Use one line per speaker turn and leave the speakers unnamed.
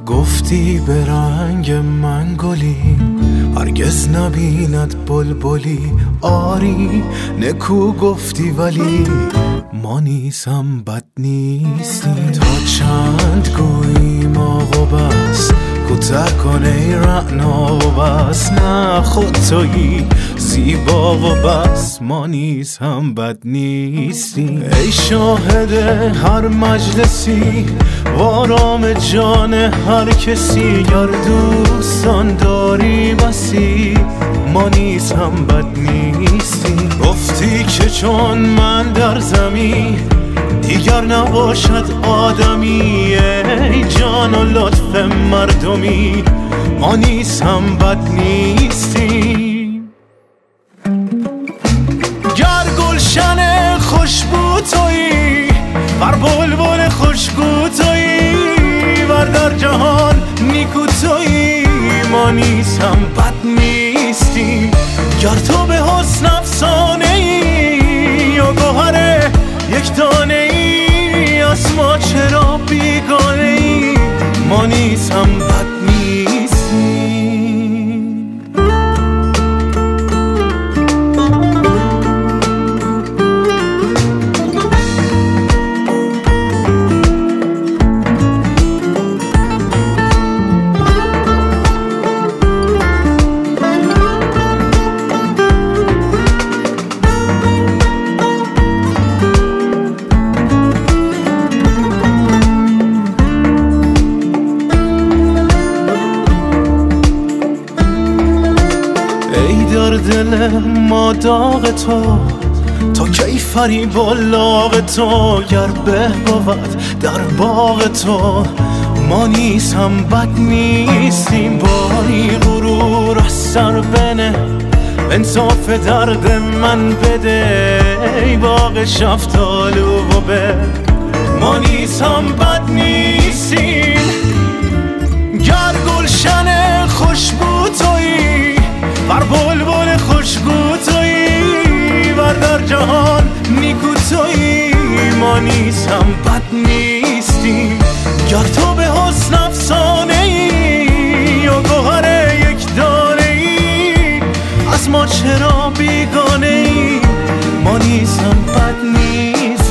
گفتی به رنگ من گلی هرگز نبیند بلبلی. آری نکو گفتی ولی ما نیزم بد نیستیم. تا چند گوییم آقا بس کوته کن ای رعنا و بس. نه خود تویی زیبا و بس ما نیز هم بد نیستیم. ای شاهد هر مجلسی و آرام جان هر کسی گر دوستان داری بسی ما نیز هم بد نیستیم. گفتی که چون من در زمین دیگر نباشد آدمی. ای جان و لطف مردمی ما نیز هم بد نیستیم. گر گلشن خوشبو تویی ور بلبل خوشگو تویی ور در جهان نیکو تویی ما نیز هم بد نیستیم. گر تو به حسن افسانه ای و گوهر یک دانه ای از ما چرا بیگانه ای ما نیز هم بد نیستیم. دل ما داغ تو کی فریب و لاغ تو. گر به بود در باغ تو ما نیز هم بد نیستیم. باری غرور از سر بنه انصاف درد من بده. ای باغ شفتالو و به ما نیز هم بد نیستیم. گر گلشن خوشبو تویی ور بلبل خوشگو تویی ور در جهان نیکو تویی ما نیز هم بد نیستیم. گر تو به حسن افسانه ای و گوهر یک دانه ای از ما چرا بیگانه ای ما نیز هم بد نیستیم.